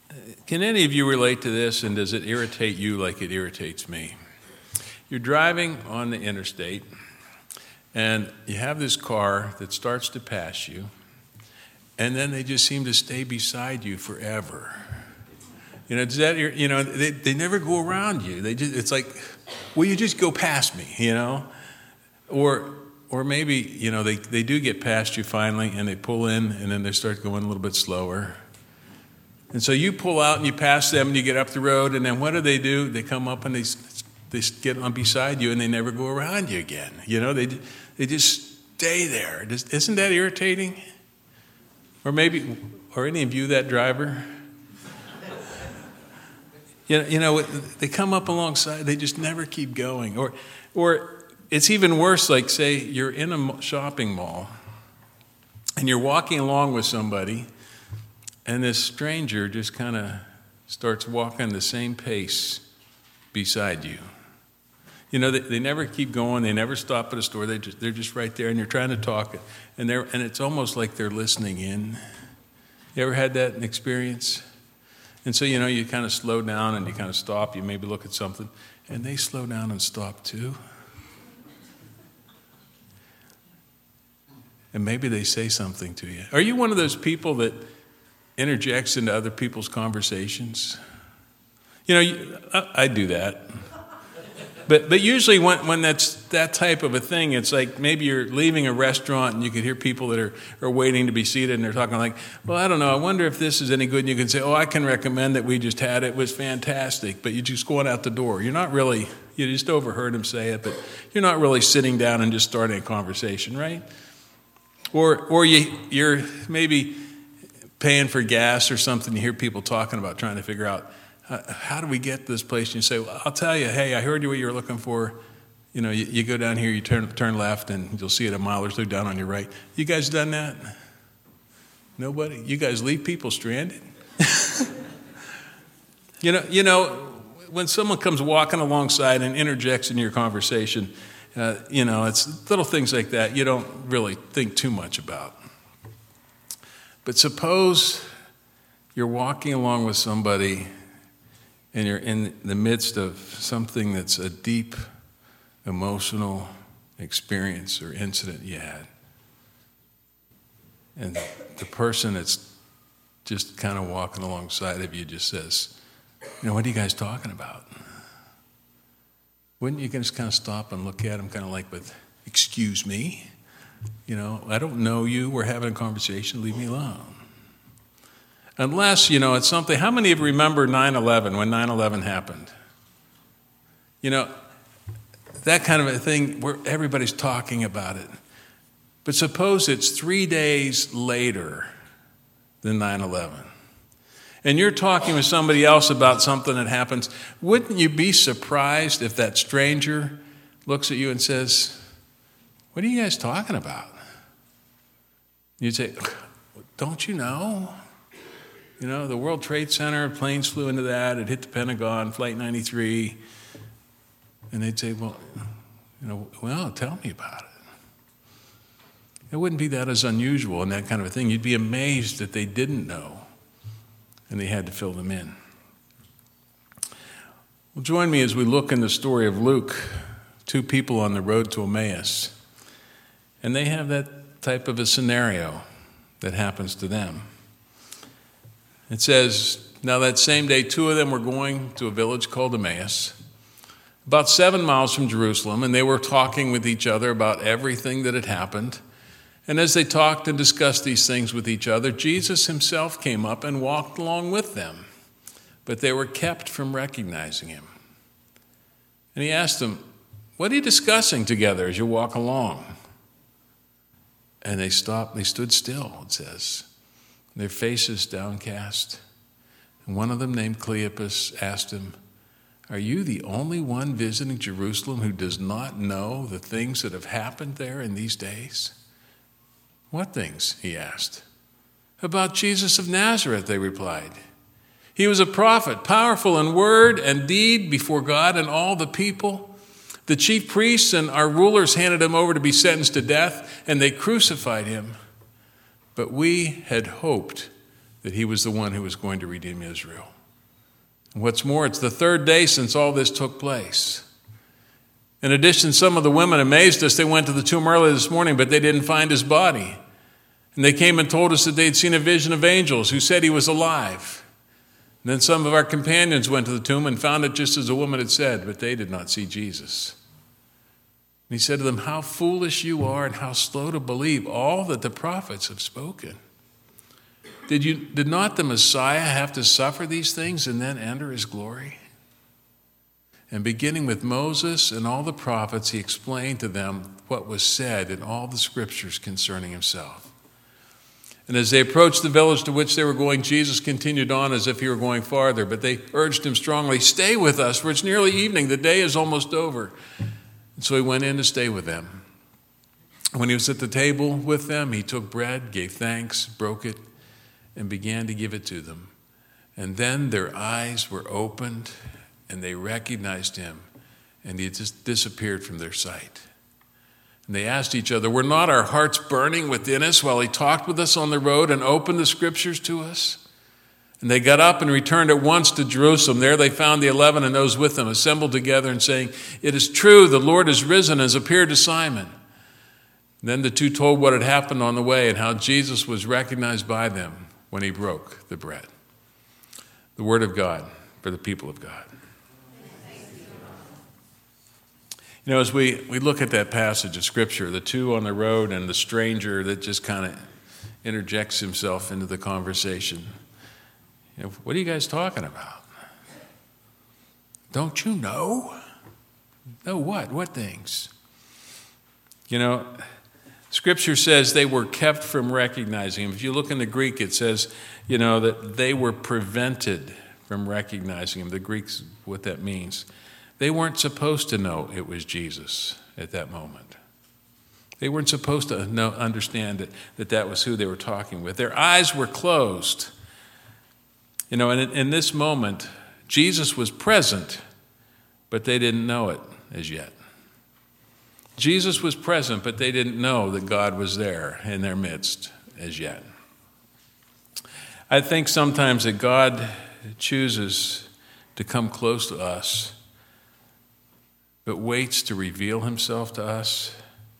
Can any of you relate to this, and does it irritate you like it irritates me? You're driving on the interstate, and you have this car that starts to pass you, and then they just seem to stay beside you forever. Does that? They never go around you. It's like, will you just go past me? Or maybe they do get past you finally, and they pull in, and then they start going a little bit slower. And so you pull out and you pass them and you get up the road, and then what do? They come up and they get on beside you and they never go around you again. They just stay there. Isn't that irritating? Or maybe, are any of you that driver? They come up alongside, they just never keep going. Or it's even worse, like say you're in a shopping mall and you're walking along with somebody, and this stranger just kind of starts walking the same pace beside you. They never keep going. They never stop at a store. They're just right there, and you're trying to talk, and it's almost like they're listening in. You ever had that experience? And so you kind of slow down and you kind of stop. You maybe look at something, and they slow down and stop too. And maybe they say something to you. Are you one of those people that interjects into other people's conversations? I do that. But usually when that's that type of a thing, it's like maybe you're leaving a restaurant and you could hear people that are waiting to be seated, and they're talking like, well, I don't know, I wonder if this is any good. And you can say, oh, I can recommend that we just had it. It was fantastic. But you're just going out the door. You just overheard them say it, but you're not really sitting down and just starting a conversation, right? Or you're maybe paying for gas or something. You hear people talking about trying to figure out, how do we get to this place? And you say, well, I'll tell you, hey, I heard you what you were looking for. You go down here, you turn left, and you'll see it a mile or two down on your right. You guys done that? Nobody? You guys leave people stranded? When someone comes walking alongside and interjects into your conversation, it's little things like that you don't really think too much about. But suppose you're walking along with somebody and you're in the midst of something that's a deep emotional experience or incident you had. And the person that's just kind of walking alongside of you just says, what are you guys talking about? Wouldn't you just kind of stop and look at them kind of like with, excuse me? I don't know you. We're having a conversation. Leave me alone. Unless, it's something. How many of you remember 9/11, when 9/11 happened? That kind of a thing where everybody's talking about it. But suppose it's 3 days later than 9/11. And you're talking with somebody else about something that happens. Wouldn't you be surprised if that stranger looks at you and says, what are you guys talking about? You'd say, don't you know? The World Trade Center, planes flew into that. It hit the Pentagon, Flight 93. And they'd say, well, tell me about it. It wouldn't be that as unusual and that kind of a thing. You'd be amazed that they didn't know, and they had to fill them in. Well, join me as we look in the story of Luke, two people on the road to Emmaus. And they have that type of a scenario that happens to them. It says, now that same day, two of them were going to a village called Emmaus, about 7 miles from Jerusalem, and they were talking with each other about everything that had happened. And as they talked and discussed these things with each other, Jesus himself came up and walked along with them, but they were kept from recognizing him. And he asked them, what are you discussing together as you walk along? And they stopped, they stood still, it says, their faces downcast. And one of them, named Cleopas, asked him, are you the only one visiting Jerusalem who does not know the things that have happened there in these days? What things? He asked. About Jesus of Nazareth, they replied. He was a prophet, powerful in word and deed before God and all the people. The chief priests and our rulers handed him over to be sentenced to death, and they crucified him. But we had hoped that he was the one who was going to redeem Israel. And what's more, it's the third day since all this took place. In addition, some of the women amazed us. They went to the tomb early this morning, but they didn't find his body. And they came and told us that they'd seen a vision of angels who said he was alive. And then some of our companions went to the tomb and found it just as the woman had said, but they did not see Jesus. And he said to them, "How foolish you are and how slow to believe all that the prophets have spoken. Did not the Messiah have to suffer these things and then enter his glory?" And beginning with Moses and all the prophets, he explained to them what was said in all the scriptures concerning himself. And as they approached the village to which they were going, Jesus continued on as if he were going farther, but they urged him strongly, "Stay with us, for it's nearly evening. The day is almost over." And so he went in to stay with them. When he was at the table with them, he took bread, gave thanks, broke it, and began to give it to them. And then their eyes were opened, and they recognized him, and he just disappeared from their sight. And they asked each other, "Were not our hearts burning within us while he talked with us on the road and opened the scriptures to us?" And they got up and returned at once to Jerusalem. There they found the 11 and those with them assembled together and saying, "It is true, the Lord has risen and has appeared to Simon." And then the two told what had happened on the way and how Jesus was recognized by them when he broke the bread. The word of God for the people of God. You know, as we look at that passage of Scripture, the two on the road and the stranger that just kind of interjects himself into the conversation, you know, what are you guys talking about? Don't you know? Know what? What things? You know, Scripture says they were kept from recognizing him. If you look in the Greek, it says, you know, that they were prevented from recognizing him. The Greek's what that means. They weren't supposed to know it was Jesus at that moment. They weren't supposed to understand that was who they were talking with. Their eyes were closed. You know, and in this moment, Jesus was present, but they didn't know it as yet. Jesus was present, but they didn't know that God was there in their midst as yet. I think sometimes that God chooses to come close to us, but waits to reveal himself to us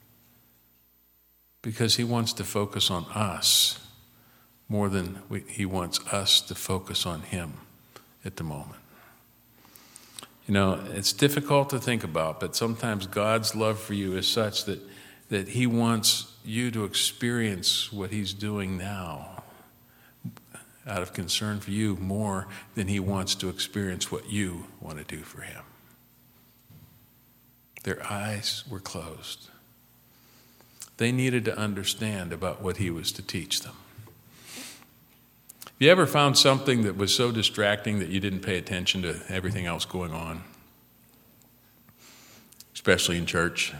because he wants to focus on us more than he wants us to focus on him at the moment. You know, it's difficult to think about, but sometimes God's love for you is such that he wants you to experience what he's doing now out of concern for you more than he wants to experience what you want to do for him. Their eyes were closed. They needed to understand about what he was to teach them. You ever found something that was so distracting that you didn't pay attention to everything else going on? Especially in church.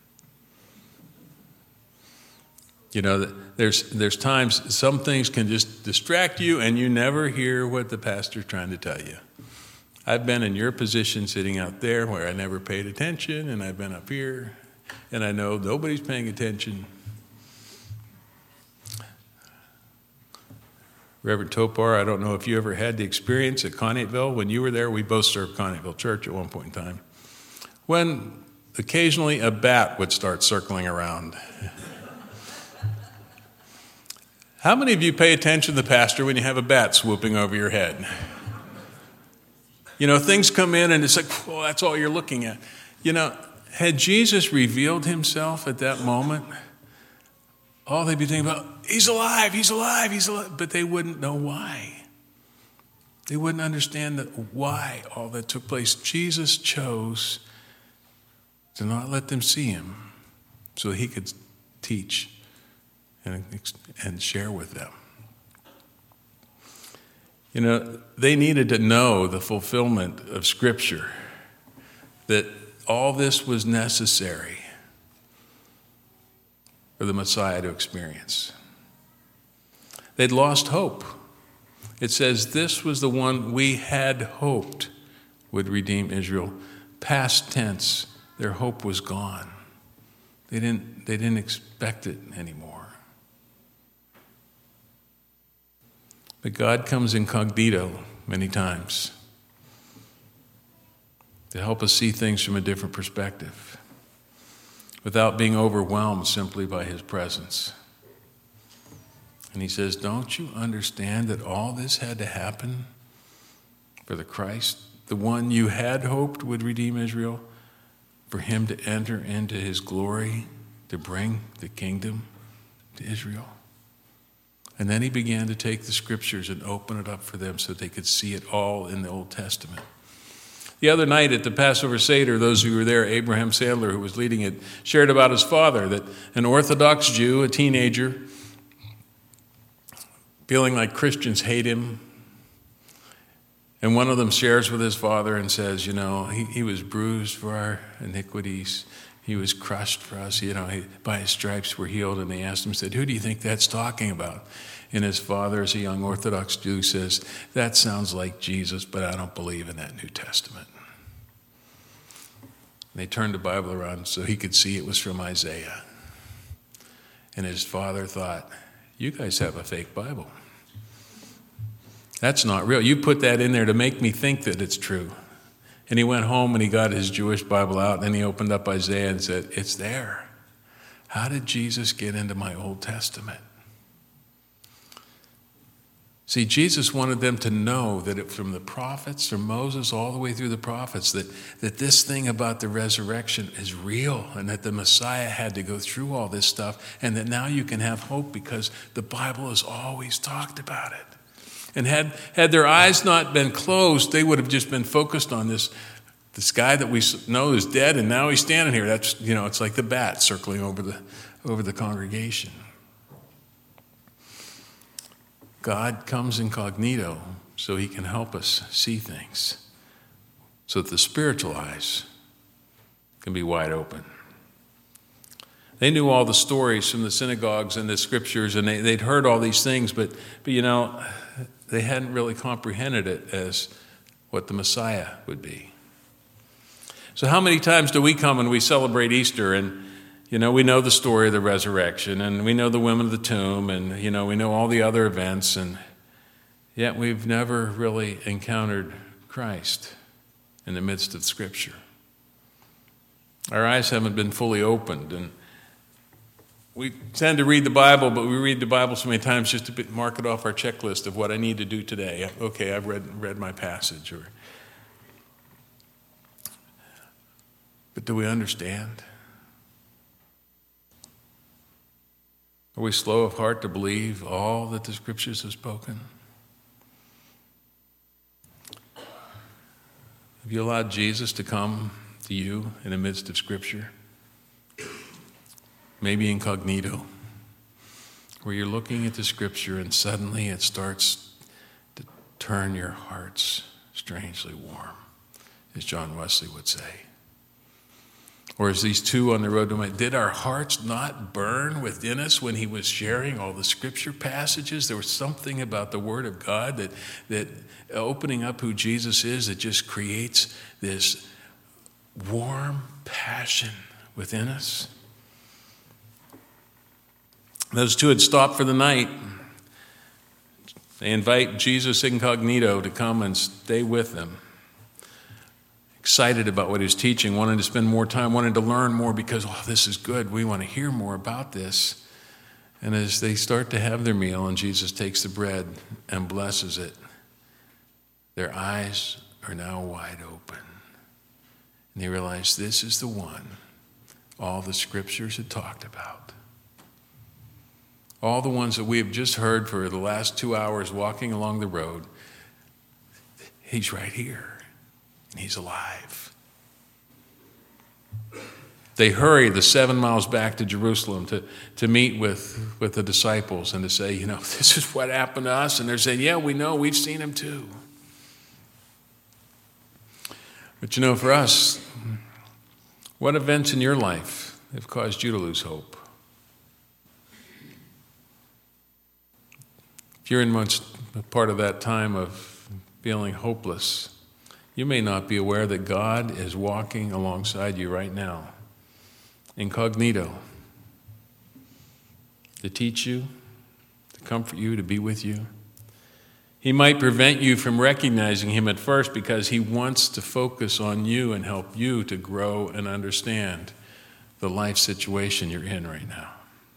You know, there's times some things can just distract you and you never hear what the pastor's trying to tell you. I've been in your position sitting out there where I never paid attention, and I've been up here, and I know nobody's paying attention. Reverend Topar, I don't know if you ever had the experience at Conneautville. When you were there, we both served Conneautville Church at one point in time, when occasionally a bat would start circling around. How many of you pay attention to the pastor when you have a bat swooping over your head? You know, things come in and it's like, well, that's all you're looking at. You know, had Jesus revealed himself at that moment, all they'd be thinking about, he's alive, he's alive, he's alive. But they wouldn't know why. They wouldn't understand why all that took place. Jesus chose to not let them see him so he could teach and share with them. You know, they needed to know the fulfillment of Scripture, that all this was necessary for the Messiah to experience. They'd lost hope. It says this was the one we had hoped would redeem Israel. Past tense, their hope was gone. They didn't expect it anymore. But God comes incognito many times to help us see things from a different perspective, without being overwhelmed simply by his presence. And he says, don't you understand that all this had to happen for the Christ, the one you had hoped would redeem Israel, for him to enter into his glory, to bring the kingdom to Israel? And then he began to take the scriptures and open it up for them so they could see it all in the Old Testament. The other night at the Passover Seder, those who were there, Abraham Sandler, who was leading it, shared about his father, that an Orthodox Jew, a teenager, feeling like Christians hate him. And one of them shares with his father and says, he was bruised for our iniquities. He was crushed for us. By his stripes we're healed. And they asked him, said, who do you think that's talking about? And his father, as a young Orthodox Jew, says, that sounds like Jesus, but I don't believe in that New Testament. And they turned the Bible around so he could see it was from Isaiah. And his father thought, you guys have a fake Bible. That's not real. You put that in there to make me think that it's true. And he went home and he got his Jewish Bible out, and then he opened up Isaiah and said, it's there. How did Jesus get into my Old Testament? See, Jesus wanted them to know that from the prophets, from Moses all the way through the prophets, that this thing about the resurrection is real, and that the Messiah had to go through all this stuff, and that now you can have hope because the Bible has always talked about it. And had their eyes not been closed, they would have just been focused on this guy that we know is dead, and now he's standing here. That's, it's like the bat circling over the congregation. God comes incognito so he can help us see things, so that the spiritual eyes can be wide open. They knew all the stories from the synagogues and the scriptures, and they'd heard all these things, but they hadn't really comprehended it as what the Messiah would be. So how many times do we come and we celebrate Easter, and we know the story of the resurrection, and we know the women of the tomb, and we know all the other events, and yet we've never really encountered Christ in the midst of Scripture. Our eyes haven't been fully opened, and we tend to read the Bible, but we read the Bible so many times just to mark it off our checklist of what I need to do today. Okay, I've read my passage. But do we understand? Are we slow of heart to believe all that the Scriptures have spoken? Have you allowed Jesus to come to you in the midst of Scripture? Maybe incognito, where you're looking at the Scripture and suddenly it starts to turn your hearts strangely warm, as John Wesley would say. Or as these two on the road to Emmaus, did our hearts not burn within us when he was sharing all the Scripture passages? There was something about the Word of God that opening up who Jesus is, that just creates this warm passion within us. Those two had stopped for the night. They invite Jesus incognito to come and stay with them. Excited about what he was teaching, wanting to spend more time, wanting to learn more because, this is good. We want to hear more about this. And as they start to have their meal and Jesus takes the bread and blesses it, their eyes are now wide open. And they realize this is the one all the Scriptures had talked about. All the ones that we have just heard for the last 2 hours walking along the road, he's right here. And he's alive. They hurry the 7 miles back to Jerusalem to meet with the disciples and to say, this is what happened to us. And they're saying, yeah, we know, we've seen him too. But for us, what events in your life have caused you to lose hope? If you're in much part of that time of feeling hopeless, you may not be aware that God is walking alongside you right now, incognito, to teach you, to comfort you, to be with you. He might prevent you from recognizing him at first because he wants to focus on you and help you to grow and understand the life situation you're in right now.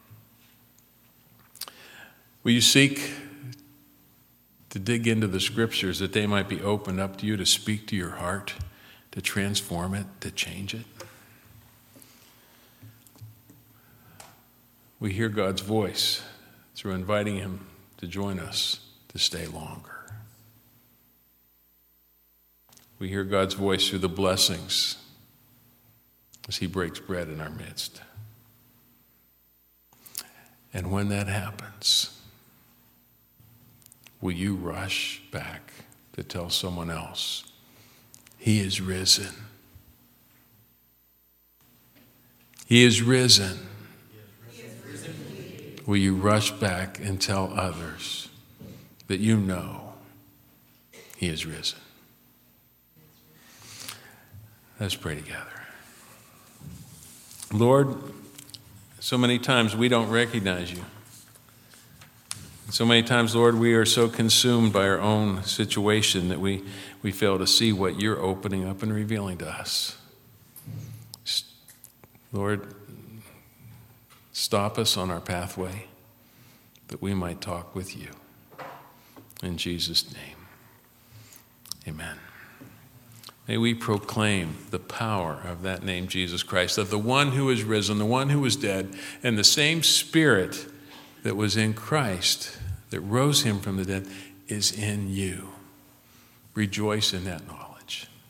Will you seek to dig into the scriptures that they might be opened up to you to speak to your heart, to transform it, to change it? We hear God's voice through inviting him to join us to stay longer. We hear God's voice through the blessings as he breaks bread in our midst. And when that happens, will you rush back to tell someone else, he is risen? He is risen. Will you rush back and tell others that you know he is risen? Let's pray together. Lord, so many times we don't recognize you. So many times, Lord, we are so consumed by our own situation that we fail to see what you're opening up and revealing to us. Lord, stop us on our pathway that we might talk with you. In Jesus' name, amen. May we proclaim the power of that name, Jesus Christ, of the one who is risen, the one who was dead, and the same Spirit that was in Christ, that rose him from the dead, is in you. Rejoice in that knowledge.